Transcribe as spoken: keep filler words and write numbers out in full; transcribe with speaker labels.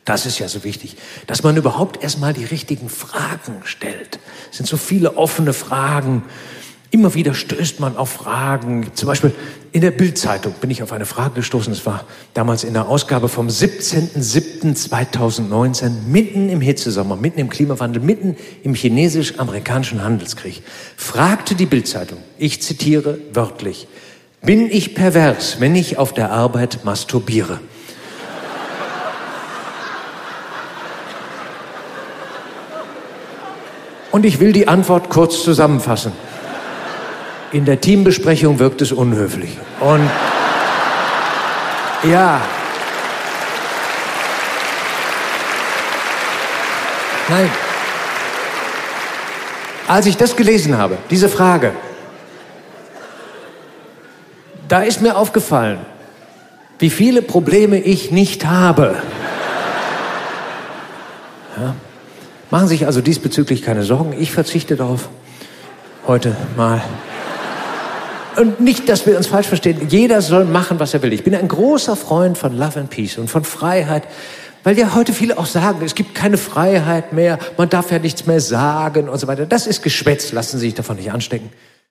Speaker 1: Das ist ja so wichtig, dass man überhaupt erstmal die richtigen Fragen stellt. Es sind so viele offene Fragen. Immer wieder stößt man auf Fragen. Zum Beispiel in der Bild-Zeitung bin ich auf eine Frage gestoßen. Das war damals in der Ausgabe vom siebzehnten siebten zweitausendneunzehn, mitten im Hitzesommer, mitten im Klimawandel, mitten im chinesisch-amerikanischen Handelskrieg. Fragte die Bild-Zeitung, ich zitiere wörtlich, bin ich pervers, wenn ich auf der Arbeit masturbiere? Und ich will die Antwort kurz zusammenfassen. In der Teambesprechung wirkt es unhöflich. Und ja. Nein. Als ich das gelesen habe, diese Frage, da ist mir aufgefallen, wie viele Probleme ich nicht habe. Ja. Machen Sie sich also diesbezüglich keine Sorgen. Ich verzichte darauf. Heute mal. Und nicht, dass wir uns falsch verstehen. Jeder soll machen, was er will. Ich bin ein großer Freund von Love and Peace und von Freiheit, weil ja heute viele auch sagen, es gibt keine Freiheit mehr, man darf ja nichts mehr sagen und so weiter. Das ist Geschwätz, lassen Sie sich davon nicht anstecken.